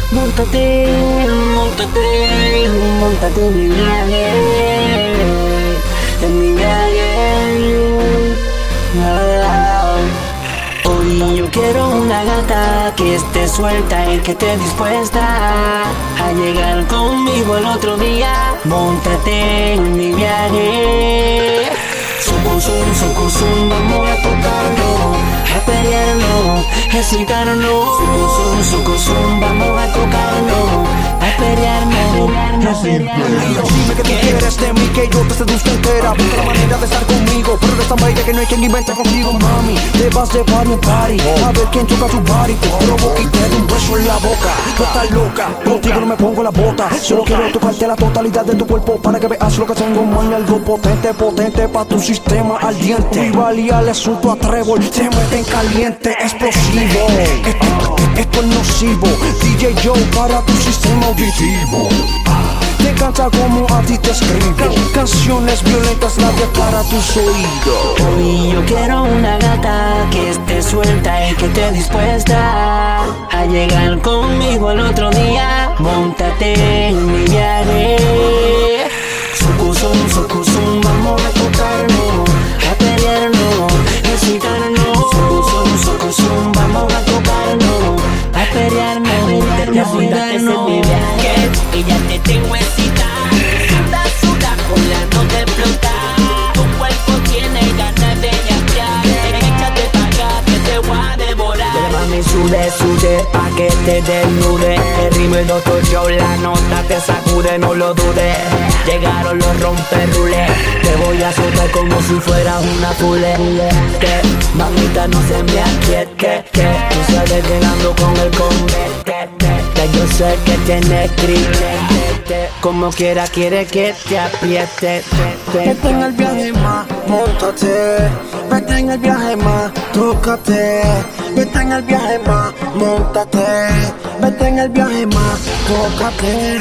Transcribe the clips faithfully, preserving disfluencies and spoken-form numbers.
Móntate, móntate, móntate en mi viaje, en mi viaje. Ah. Hoy yo quiero una gata que esté suelta y que esté dispuesta a llegar conmigo el otro día. Móntate en mi viaje. Sucusum, sucusum, vamos a tocarlo, a pelearlo, a excitarnos. Sucusum, sucusum, vamos a tocarlo, a pelearnos, a pelearnos. Dime que tú quieres de mí, que yo te seduzca entera. Busca la manera de estar conmigo, pero eres tan bella que no hay quien invente contigo, mami. Te vas de party en party, a ver quién toca tu body. Te provoca y te doy un beso en la boca. Tú estás loca, contigo no me pongo la bota. Solo quiero tocarte la totalidad de tu cuerpo para que veas lo que tengo, man. Algo potente, potente pa' tu sistema ardiente. Rival y al asunto a trébol, se meten caliente, explosivo. Esto, esto es nocivo, D J Joe para tu sistema auditivo. Te canta como a ti te escribo, canciones violentas, labias para tus oídos. Hoy yo quiero una gata que esté suelta y que esté dispuesta a llegar conmigo el otro día. Móntate en mi viaje. Sucusum, sucusum, vamos a tocarnos, a pelearnos, a excitarnos. Sucusum, sucusum, vamos a tocarnos, a pelearnos, a excitarnos. Que ya te tengo excitada, suda, suda, con la nota explotar. Tu cuerpo tiene ganas de ñatear. Échate pa' acá que te voy a devorar. Dale, mami, sude, sude, pa' que te desnude. El ritmo y doctor Joe, la nota te sacude, no lo dudes. Llegaron los romperrules, te voy a soltar como si fueras una pule. Que, mamita, no se me aquiete, que tú sabes que ando con el convete. Que yo sé que tienes grillete, como quiera quiere que te apriete. Vete en el viaje más, móntate. Vete en el viaje más, tócate. Vete en el viaje más, móntate. Vete en el viaje más, tócate.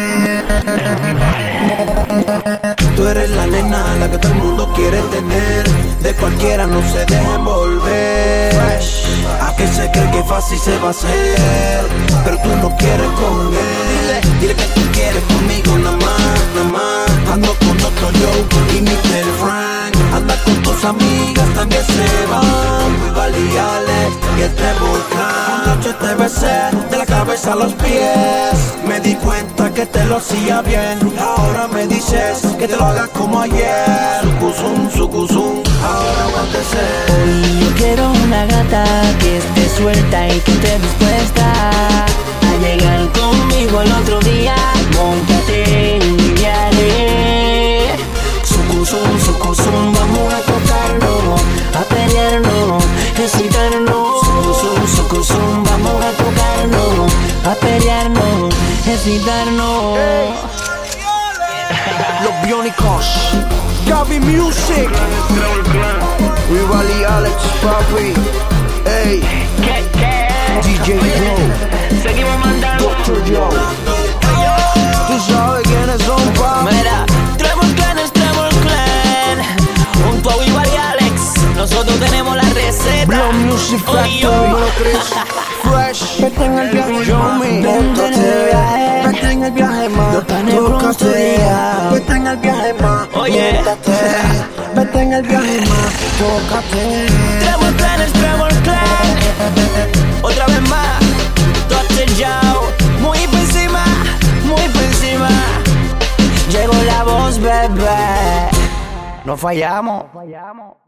Tú eres la nena, la que todo el mundo quiere tener. De cualquiera no se deja envolver. A que se cree que fácil se va a hacer, pero tú no quieres con él. Dile, dile que tú quieres conmigo nada más, nada más. Ando con doctor Joe y mister Frank. Anda con tus amigas, también se van. Muy valiales y este volcán. Anoche te besé de la cabeza a los pies. Me di cuenta que te lo hacía bien. Ahora me dices que te lo hagas como ayer. Sucusum, sucusum, ahora aguántese. Hoy yo quiero una gata que esté suelta y que esté dispuesta a llegar conmigo el otro día. Móntate en mi viaje. Sucusum, sucusum, vamos a tocarnos, a pelearnos, a excitarnos. Sucusum, sucusum, vamos a tocarnos, a pelearnos, a excitarnos. Los Biónicos, Gaby Music, Rival y Alex, papi. Ey, D J Joe, Seguimos mandando. doctor Joe. Tú sabes quiénes son, papi. Mira, Trevor Clan es Trevor Clan. Junto a Viva y Alex, nosotros tenemos la receta. Blow Music Factory, bueno, Chris. Fresh, vete en el viaje, show me. Móntate, vete en el viaje más, tócate. Vete en el viaje más, Oye. móntate. Vete en el viaje más, tócate. Trevor Clan es Trevor Clan. Otra vez más, doctor Joe. Muy por encima, muy por encima. Llegó la voz, bebé. No fallamos.